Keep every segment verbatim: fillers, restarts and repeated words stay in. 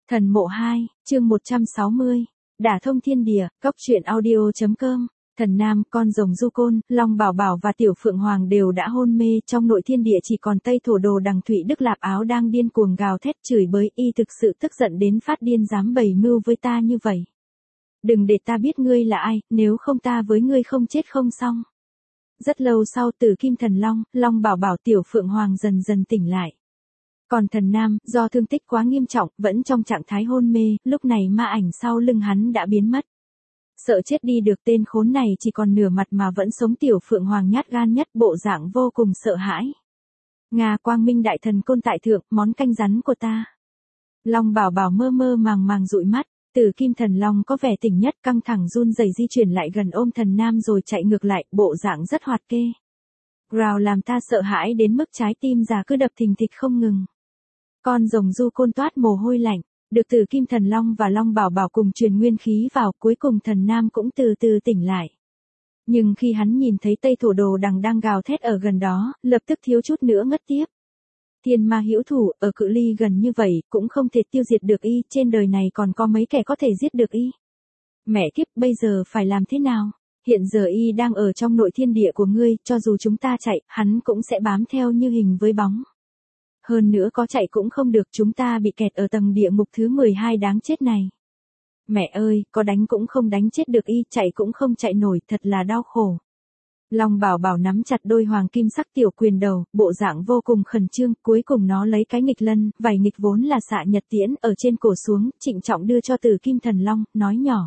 Thần mộ hai, chương một trăm sáu mươi. Đả thông thiên địa, cốc truyện audio.com. Thần Nam, con rồng Du Côn, Long Bảo Bảo và Tiểu Phượng Hoàng đều đã hôn mê, trong nội thiên địa chỉ còn Tây Thổ Đồ Đằng Thụy Đức Lạp Áo đang điên cuồng gào thét chửi bới, y thực sự tức giận đến phát điên, dám bày mưu với ta như vậy. Đừng để ta biết ngươi là ai, nếu không ta với ngươi không chết không xong. Rất lâu sau, Tử Kim Thần Long, Long Bảo Bảo, Tiểu Phượng Hoàng dần dần tỉnh lại. Còn Thần Nam, do thương tích quá nghiêm trọng, vẫn trong trạng thái hôn mê, lúc này ma ảnh sau lưng hắn đã biến mất. Sợ chết đi được, tên khốn này chỉ còn nửa mặt mà vẫn sống. Tiểu Phượng Hoàng nhát gan nhất, bộ dạng vô cùng sợ hãi. Nga Quang Minh Đại Thần Côn tại thượng, món canh rắn của ta. Long Bảo Bảo mơ mơ màng màng dụi mắt. Tử Kim Thần Long có vẻ tỉnh nhất, căng thẳng run rẩy di chuyển lại gần ôm Thần Nam rồi chạy ngược lại, bộ dạng rất hoạt kê. Growl làm ta sợ hãi đến mức trái tim già cứ đập thình thịch không ngừng. Con rồng Du Côn toát mồ hôi lạnh, được Tử Kim Thần Long và Long Bảo Bảo cùng truyền nguyên khí vào, cuối cùng Thần Nam cũng từ từ tỉnh lại. Nhưng khi hắn nhìn thấy Tây Thổ Đồ Đằng đang gào thét ở gần đó, lập tức thiếu chút nữa ngất tiếp. Thiên ma hữu thủ, ở cự ly gần như vậy, cũng không thể tiêu diệt được y, trên đời này còn có mấy kẻ có thể giết được y. Mẹ kiếp, bây giờ phải làm thế nào? Hiện giờ y đang ở trong nội thiên địa của ngươi, cho dù chúng ta chạy, hắn cũng sẽ bám theo như hình với bóng. Hơn nữa có chạy cũng không được, chúng ta bị kẹt ở tầng địa ngục thứ mười hai đáng chết này. Mẹ ơi, có đánh cũng không đánh chết được y, chạy cũng không chạy nổi, thật là đau khổ. Long Bảo Bảo nắm chặt đôi hoàng kim sắc tiểu quyền đầu, bộ dạng vô cùng khẩn trương, cuối cùng nó lấy cái nghịch lân, vảy nghịch vốn là xạ nhật tiễn, ở trên cổ xuống, trịnh trọng đưa cho Tử Kim Thần Long, nói nhỏ.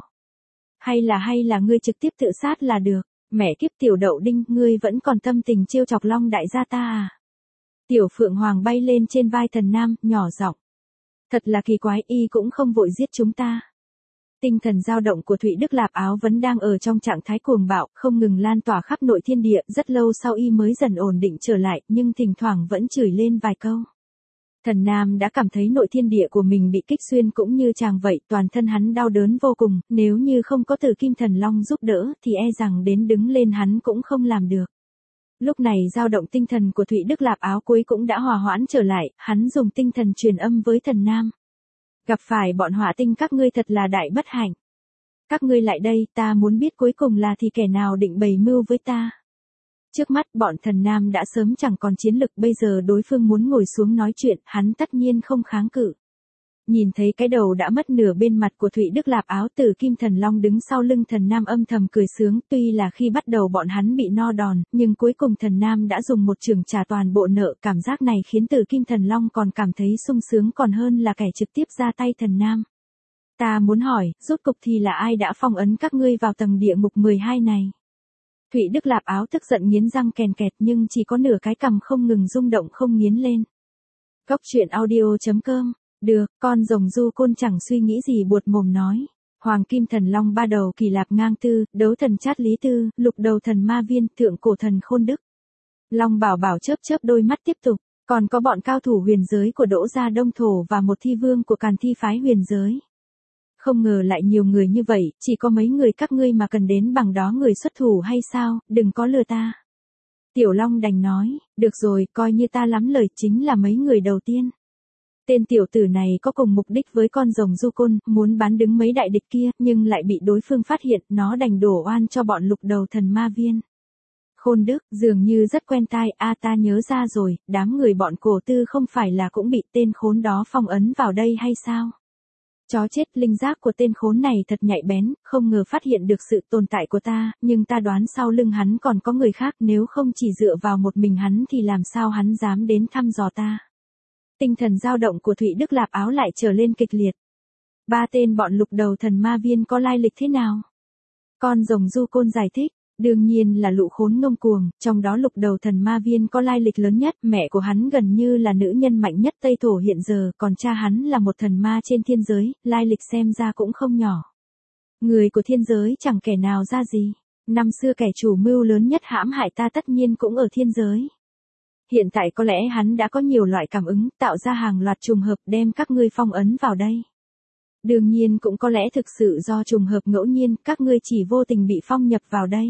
Hay là hay là ngươi trực tiếp tự sát là được, mẹ kiếp tiểu đậu đinh, ngươi vẫn còn tâm tình trêu chọc Long đại gia ta à? Tiểu Phượng Hoàng bay lên trên vai Thần Nam, nhỏ giọng. Thật là kỳ quái, y cũng không vội giết chúng ta. Tinh thần dao động của Thụy Đức Lạp Áo vẫn đang ở trong trạng thái cuồng bạo, không ngừng lan tỏa khắp nội thiên địa, rất lâu sau y mới dần ổn định trở lại, nhưng thỉnh thoảng vẫn chửi lên vài câu. Thần Nam đã cảm thấy nội thiên địa của mình bị kích xuyên cũng như chàng vậy, toàn thân hắn đau đớn vô cùng, nếu như không có Tử Kim Thần Long giúp đỡ thì e rằng đến đứng lên hắn cũng không làm được. Lúc này dao động tinh thần của Thụy Đức Lạp Áo cuối cũng đã hòa hoãn trở lại, hắn dùng tinh thần truyền âm với Thần Nam. Gặp phải bọn hỏa tinh các ngươi thật là đại bất hạnh. Các ngươi lại đây, ta muốn biết cuối cùng là thì kẻ nào định bày mưu với ta. Trước mắt bọn Thần Nam đã sớm chẳng còn chiến lực, bây giờ đối phương muốn ngồi xuống nói chuyện, hắn tất nhiên không kháng cự. Nhìn thấy cái đầu đã mất nửa bên mặt của Thụy Đức Lạp Áo, Tử Kim Thần Long đứng sau lưng Thần Nam âm thầm cười sướng, tuy là khi bắt đầu bọn hắn bị no đòn, nhưng cuối cùng Thần Nam đã dùng một chưởng trả toàn bộ nợ, cảm giác này khiến Tử Kim Thần Long còn cảm thấy sung sướng còn hơn là kẻ trực tiếp ra tay Thần Nam. Ta muốn hỏi, rốt cục thì là ai đã phong ấn các ngươi vào tầng địa ngục mười hai này? Thụy Đức Lạp Áo tức giận nghiến răng kèn kẹt nhưng chỉ có nửa cái cằm không ngừng rung động không nghiến lên. Cốc truyện audio.com. Được, con rồng Du Côn chẳng suy nghĩ gì buột mồm nói. Hoàng Kim Thần Long ba đầu Kỳ Lạp Ngang Tư, đấu thần Chát Lý Tư, lục đầu thần Ma Viên, thượng cổ thần Khôn Đức. Long Bảo Bảo chớp chớp đôi mắt tiếp tục, còn có bọn cao thủ huyền giới của Đỗ gia Đông Thổ và một thi vương của Càn Thi phái huyền giới. Không ngờ lại nhiều người như vậy, chỉ có mấy người các ngươi mà cần đến bằng đó người xuất thủ hay sao, đừng có lừa ta. Tiểu Long đành nói, được rồi, coi như ta lắm lời, chính là mấy người đầu tiên. Tên tiểu tử này có cùng mục đích với con rồng Du Côn, muốn bán đứng mấy đại địch kia, nhưng lại bị đối phương phát hiện, nó đành đổ oan cho bọn lục đầu thần Ma Viên. Khôn Đức, dường như rất quen tai, a ta nhớ ra rồi, đám người bọn Cổ Tư không phải là cũng bị tên khốn đó phong ấn vào đây hay sao? Chó chết, linh giác của tên khốn này thật nhạy bén, không ngờ phát hiện được sự tồn tại của ta, nhưng ta đoán sau lưng hắn còn có người khác, nếu không chỉ dựa vào một mình hắn thì làm sao hắn dám đến thăm dò ta. Tinh thần dao động của Thụy Đức Lạp Áo lại trở lên kịch liệt. Ba tên bọn lục đầu thần Ma Viên có lai lịch thế nào? Con rồng Du Côn giải thích, đương nhiên là lũ khốn ngông cuồng, trong đó lục đầu thần Ma Viên có lai lịch lớn nhất, mẹ của hắn gần như là nữ nhân mạnh nhất Tây Thổ hiện giờ, còn cha hắn là một thần ma trên thiên giới, lai lịch xem ra cũng không nhỏ. Người của thiên giới chẳng kẻ nào ra gì, năm xưa kẻ chủ mưu lớn nhất hãm hại ta tất nhiên cũng ở thiên giới. Hiện tại có lẽ hắn đã có nhiều loại cảm ứng, tạo ra hàng loạt trùng hợp đem các ngươi phong ấn vào đây. Đương nhiên cũng có lẽ thực sự do trùng hợp ngẫu nhiên, các ngươi chỉ vô tình bị phong nhập vào đây.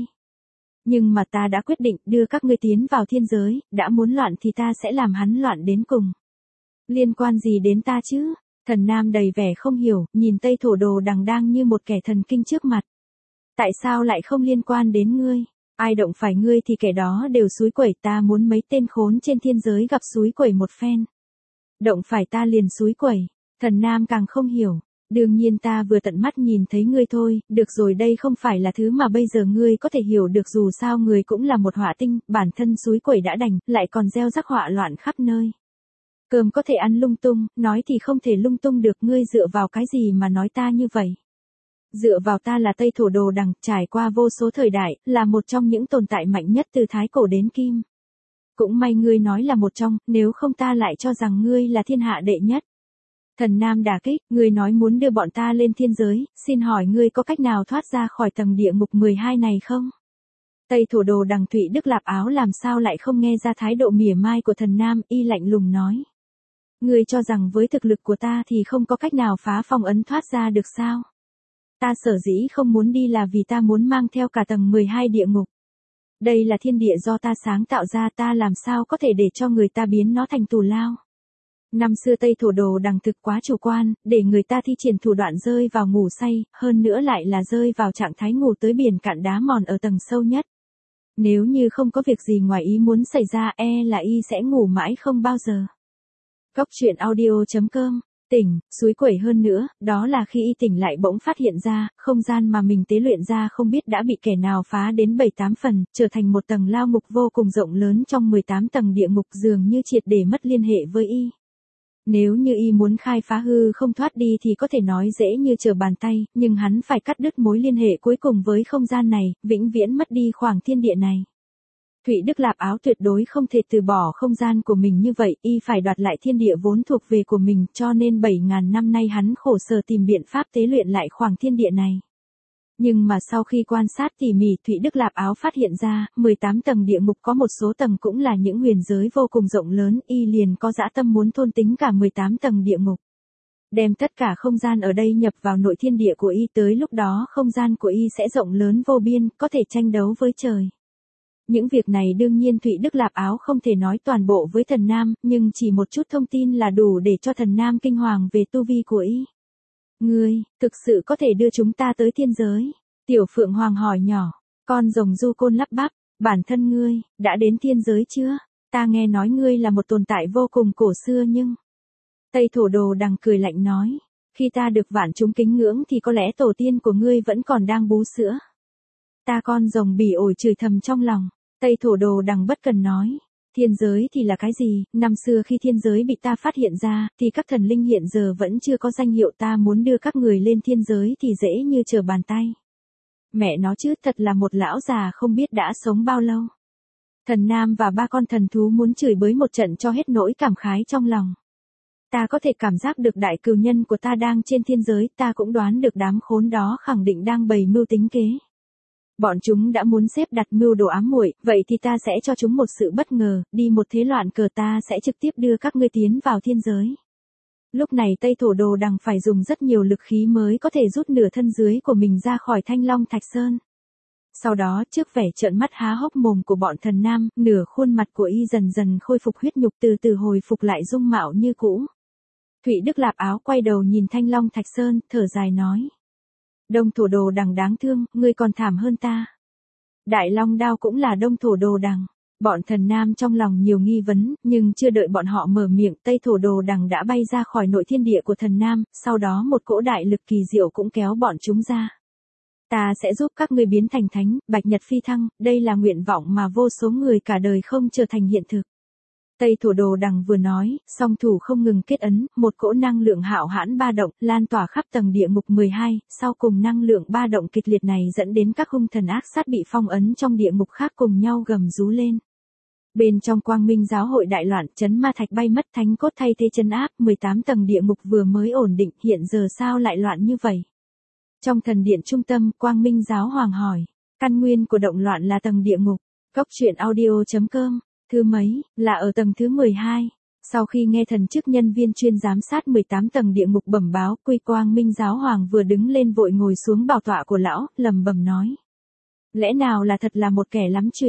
Nhưng mà ta đã quyết định đưa các ngươi tiến vào thiên giới, đã muốn loạn thì ta sẽ làm hắn loạn đến cùng. Liên quan gì đến ta chứ? Thần Nam đầy vẻ không hiểu, nhìn Tây Thổ Đồ Đằng đang như một kẻ thần kinh trước mặt. Tại sao lại không liên quan đến ngươi? Ai động phải ngươi thì kẻ đó đều xúi quẩy, ta muốn mấy tên khốn trên thiên giới gặp xúi quẩy một phen. Động phải ta liền xúi quẩy. Thần Nam càng không hiểu. Đương nhiên ta vừa tận mắt nhìn thấy ngươi thôi, được rồi, đây không phải là thứ mà bây giờ ngươi có thể hiểu được, dù sao người cũng là một họa tinh, bản thân xúi quẩy đã đành, lại còn gieo rắc họa loạn khắp nơi. Cơm có thể ăn lung tung, nói thì không thể lung tung được, ngươi dựa vào cái gì mà nói ta như vậy? Dựa vào ta là Tây Thổ Đồ Đằng, trải qua vô số thời đại, là một trong những tồn tại mạnh nhất từ thái cổ đến kim. Cũng may ngươi nói là một trong, nếu không ta lại cho rằng ngươi là thiên hạ đệ nhất. Thần Nam đả kích, ngươi nói muốn đưa bọn ta lên thiên giới, xin hỏi ngươi có cách nào thoát ra khỏi tầng địa ngục mười hai này không? Tây Thổ Đồ Đằng Thụy Đức Lạp Áo làm sao lại không nghe ra thái độ mỉa mai của Thần Nam, y lạnh lùng nói. Ngươi cho rằng với thực lực của ta thì không có cách nào phá phong ấn thoát ra được sao? Ta sở dĩ không muốn đi là vì ta muốn mang theo cả tầng mười hai địa ngục. Đây là thiên địa do ta sáng tạo ra, ta làm sao có thể để cho người ta biến nó thành tù lao. Năm xưa Tây Thổ Đồ Đằng thực quá chủ quan, để người ta thi triển thủ đoạn rơi vào ngủ say, hơn nữa lại là rơi vào trạng thái ngủ tới biển cạn đá mòn ở tầng sâu nhất. Nếu như không có việc gì ngoài ý muốn xảy ra, e là y sẽ ngủ mãi không bao giờ. Góc truyện audio chấm com. Tỉnh, suối quẩy hơn nữa, đó là khi y tỉnh lại bỗng phát hiện ra, không gian mà mình tế luyện ra không biết đã bị kẻ nào phá đến bảy tám phần, trở thành một tầng lao ngục vô cùng rộng lớn trong mười tám tầng địa ngục, dường như triệt để mất liên hệ với y. Nếu như y muốn khai phá hư không thoát đi thì có thể nói dễ như trở bàn tay, nhưng hắn phải cắt đứt mối liên hệ cuối cùng với không gian này, vĩnh viễn mất đi khoảng thiên địa này. Thụy Đức Lạp Áo tuyệt đối không thể từ bỏ không gian của mình như vậy, y phải đoạt lại thiên địa vốn thuộc về của mình, cho nên bảy ngàn năm nay hắn khổ sở tìm biện pháp tế luyện lại khoảng thiên địa này. Nhưng mà sau khi quan sát tỉ mỉ, Thụy Đức Lạp Áo phát hiện ra, mười tám tầng địa ngục có một số tầng cũng là những huyền giới vô cùng rộng lớn, y liền có dã tâm muốn thôn tính cả mười tám tầng địa ngục. Đem tất cả không gian ở đây nhập vào nội thiên địa của y, tới lúc đó không gian của y sẽ rộng lớn vô biên, có thể tranh đấu với trời. Những việc này đương nhiên Thụy Đức Lạp Áo không thể nói toàn bộ với Thần Nam, nhưng chỉ một chút thông tin là đủ để cho Thần Nam kinh hoàng về tu vi của y. Ngươi, thực sự có thể đưa chúng ta tới thiên giới? Tiểu Phượng Hoàng hỏi nhỏ, con rồng Du Côn lắp bắp, bản thân ngươi, đã đến thiên giới chưa? Ta nghe nói ngươi là một tồn tại vô cùng cổ xưa nhưng... Tây Thổ Đồ Đằng cười lạnh nói, khi ta được vạn chúng kính ngưỡng thì có lẽ tổ tiên của ngươi vẫn còn đang bú sữa. Ta con rồng bỉ ổi chửi thầm trong lòng. Tây Thổ Đồ Đằng bất cần nói, thiên giới thì là cái gì? Năm xưa khi thiên giới bị ta phát hiện ra, thì các thần linh hiện giờ vẫn chưa có danh hiệu, ta muốn đưa các người lên thiên giới thì dễ như trở bàn tay. Mẹ nó chứ, thật là một lão già không biết đã sống bao lâu. Thần Nam và ba con thần thú muốn chửi bới một trận cho hết nỗi cảm khái trong lòng. Ta có thể cảm giác được đại cừu nhân của ta đang trên thiên giới, ta cũng đoán được đám khốn đó khẳng định đang bày mưu tính kế. Bọn chúng đã muốn xếp đặt mưu đồ ám muội, vậy thì ta sẽ cho chúng một sự bất ngờ, đi một thế loạn cờ, ta sẽ trực tiếp đưa các ngươi tiến vào thiên giới. Lúc này Tây Thổ Đồ Đằng phải dùng rất nhiều lực khí mới có thể rút nửa thân dưới của mình ra khỏi Thanh Long Thạch Sơn. Sau đó, trước vẻ trợn mắt há hốc mồm của bọn Thần Nam, nửa khuôn mặt của y dần dần khôi phục huyết nhục, từ từ hồi phục lại dung mạo như cũ. Thụy Đức Lạp Áo quay đầu nhìn Thanh Long Thạch Sơn, thở dài nói. Đông Thổ Đồ Đằng đáng thương, ngươi còn thảm hơn ta. Đại Long Đao cũng là Đông Thổ Đồ Đằng. Bọn Thần Nam trong lòng nhiều nghi vấn, nhưng chưa đợi bọn họ mở miệng, Tây Thổ Đồ Đằng đã bay ra khỏi nội thiên địa của Thần Nam, sau đó một cỗ đại lực kỳ diệu cũng kéo bọn chúng ra. Ta sẽ giúp các ngươi biến thành thánh, bạch nhật phi thăng, đây là nguyện vọng mà vô số người cả đời không trở thành hiện thực. Tây Thổ Đồ Đằng vừa nói, song thủ không ngừng kết ấn, một cỗ năng lượng hạo hãn ba động, lan tỏa khắp tầng địa ngục mười hai, sau cùng năng lượng ba động kịch liệt này dẫn đến các hung thần ác sát bị phong ấn trong địa ngục khác cùng nhau gầm rú lên. Bên trong Quang Minh giáo hội đại loạn, chấn ma thạch bay mất, thánh cốt thay thế chân áp, mười tám tầng địa ngục vừa mới ổn định, hiện giờ sao lại loạn như vậy? Trong thần điện trung tâm, Quang Minh giáo hoàng hỏi, căn nguyên của động loạn là tầng địa ngục. Góc truyện audio chấm com. Thứ mấy, là ở tầng thứ mười hai. Sau khi nghe thần chức nhân viên chuyên giám sát mười tám tầng địa ngục bẩm báo, Quy Quang Minh giáo hoàng vừa đứng lên vội ngồi xuống bảo tọa của lão, lẩm bẩm nói. Lẽ nào là thật là một kẻ lắm chuyện.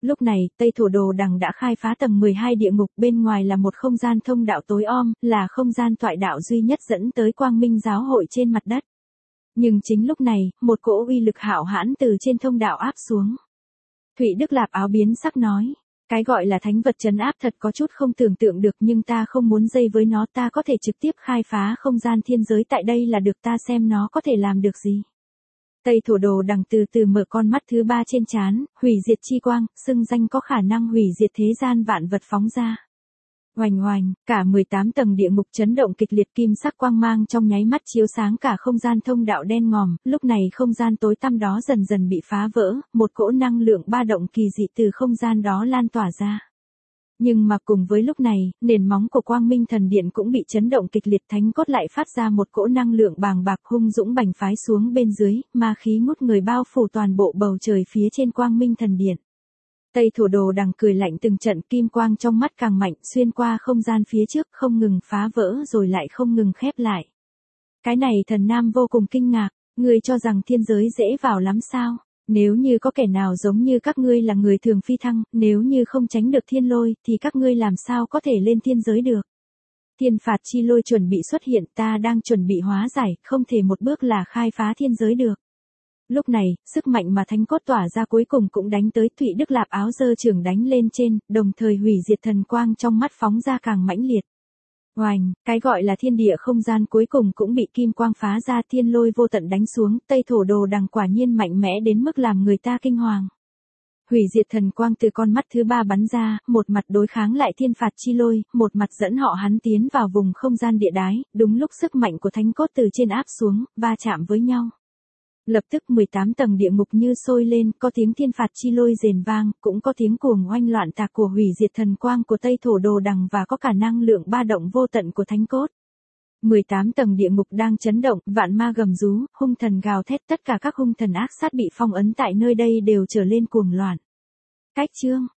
Lúc này, Tây Thổ Đồ Đằng đã khai phá tầng mười hai địa ngục, bên ngoài là một không gian thông đạo tối om, là không gian toại đạo duy nhất dẫn tới Quang Minh giáo hội trên mặt đất. Nhưng chính lúc này, một cỗ uy lực hạo hãn từ trên thông đạo áp xuống. Thụy Đức Lạp áo biến sắc nói, cái gọi là thánh vật trấn áp thật có chút không tưởng tượng được, nhưng ta không muốn dây với nó, ta có thể trực tiếp khai phá không gian thiên giới tại đây là được, ta xem nó có thể làm được gì. Tây Thổ Đồ Đằng từ từ mở con mắt thứ ba trên trán, hủy diệt chi quang, xưng danh có khả năng hủy diệt thế gian vạn vật phóng ra. Oành oành, cả mười tám tầng địa ngục chấn động kịch liệt, kim sắc quang mang trong nháy mắt chiếu sáng cả không gian thông đạo đen ngòm, lúc này không gian tối tăm đó dần dần bị phá vỡ, một cỗ năng lượng ba động kỳ dị từ không gian đó lan tỏa ra. Nhưng mà cùng với lúc này, nền móng của Quang Minh Thần Điện cũng bị chấn động kịch liệt, thánh cốt lại phát ra một cỗ năng lượng bàng bạc hung dũng bành phái xuống bên dưới, ma khí ngút người bao phủ toàn bộ bầu trời phía trên Quang Minh Thần Điện. Tây Thổ Đồ Đằng cười lạnh, từng trận kim quang trong mắt càng mạnh, xuyên qua không gian phía trước, không ngừng phá vỡ rồi lại không ngừng khép lại. Cái này Thần Nam vô cùng kinh ngạc, ngươi cho rằng thiên giới dễ vào lắm sao? Nếu như có kẻ nào giống như các ngươi là người thường phi thăng, nếu như không tránh được thiên lôi, thì các ngươi làm sao có thể lên thiên giới được? Thiên phạt chi lôi chuẩn bị xuất hiện, ta đang chuẩn bị hóa giải, không thể một bước là khai phá thiên giới được. Lúc này, sức mạnh mà thánh cốt tỏa ra cuối cùng cũng đánh tới, Thụy Đức Lạp áo giơ trường đánh lên trên, đồng thời hủy diệt thần quang trong mắt phóng ra càng mãnh liệt. Oành, cái gọi là thiên địa không gian cuối cùng cũng bị kim quang phá ra, thiên lôi vô tận đánh xuống, Tây Thổ Đồ Đằng quả nhiên mạnh mẽ đến mức làm người ta kinh hoàng. Hủy diệt thần quang từ con mắt thứ ba bắn ra, một mặt đối kháng lại thiên phạt chi lôi, một mặt dẫn họ hắn tiến vào vùng không gian địa đái, đúng lúc sức mạnh của thánh cốt từ trên áp xuống, va chạm với nhau. Lập tức mười tám tầng địa ngục như sôi lên, có tiếng thiên phạt chi lôi rền vang, cũng có tiếng cuồng oanh loạn tạc của hủy diệt thần quang của Tây Thổ Đồ Đằng và có cả năng lượng ba động vô tận của thánh cốt. mười tám tầng địa ngục đang chấn động, vạn ma gầm rú, hung thần gào thét, tất cả các hung thần ác sát bị phong ấn tại nơi đây đều trở lên cuồng loạn. Cách chương